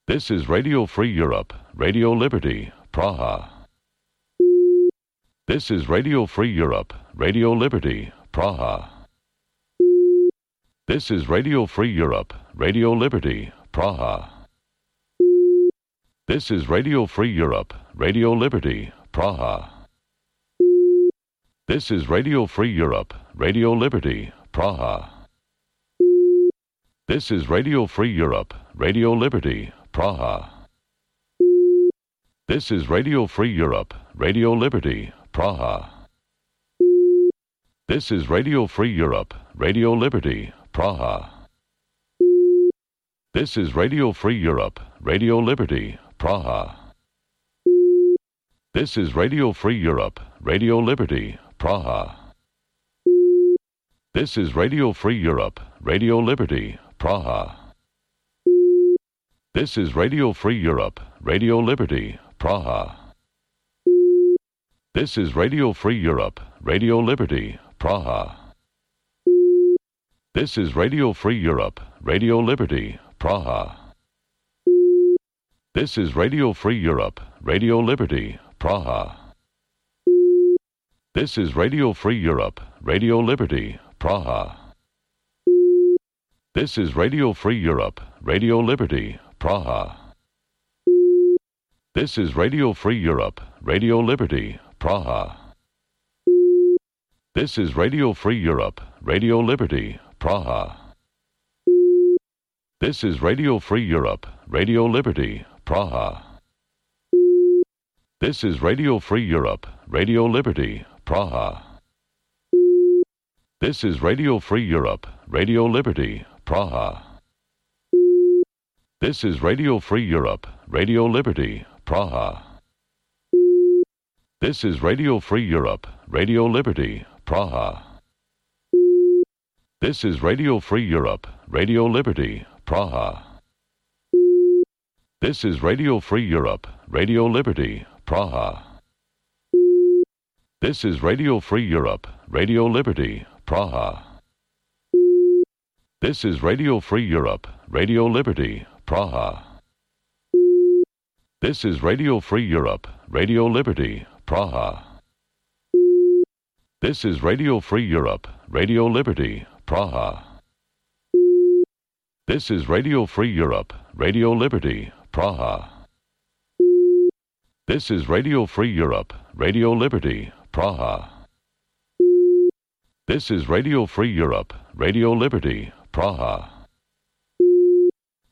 This is Radio Free Europe, Radio Liberty, Praha. This is Radio Free Europe, Radio Liberty, Praha. This is Radio Free Europe, Radio Liberty, Praha. This is Radio Free Europe, Radio Liberty, Praha. This is Radio Free Europe, Radio Liberty, Praha. This is Radio Free Europe, Radio Liberty, Praha. This is Radio Free Europe, Radio Liberty, Praha. This is Radio Free Europe, Radio Liberty, Praha. This is Radio Free Europe, Radio Liberty, Praha. This is Radio Free Europe, Radio Liberty, Praha. This is Radio Free Europe, Radio Liberty, Praha. This is Radio Free Europe, Radio Liberty, Praha. This is Radio Free Europe, Radio Liberty, Praha. This is Radio Free Europe, Radio Liberty, Praha. This is Radio Free Europe, Radio Liberty, Praha. This is Radio Free Europe, Radio Liberty, Praha. This is Radio Free Europe, Radio Liberty, Praha. This is Radio Free Europe, Radio Liberty, Praha. This is Radio Free Europe, Radio Liberty, Praha. This is Radio Free Europe, Radio Liberty, Praha. This is Radio Free Europe, Radio Liberty, Praha. This is Radio Free Europe, Radio Liberty, Praha. This is Radio Free Europe, Radio Liberty, Praha. This is Radio Free Europe, Radio Liberty, Praha. This is Radio Free Europe, Radio Liberty, Praha. This is Radio Free Europe, Radio Liberty, Praha. This is Radio Free Europe, Radio Liberty, Praha. This is Radio Free Europe, Radio Liberty, Praha. This is Radio Free Europe, Radio Liberty, Praha. This is Radio Free Europe, Radio Liberty, Praha. This is Radio Free Europe, Radio Liberty, Praha. This is Radio Free Europe, Radio Liberty, Praha. This is Radio Free Europe, Radio Liberty, Praha.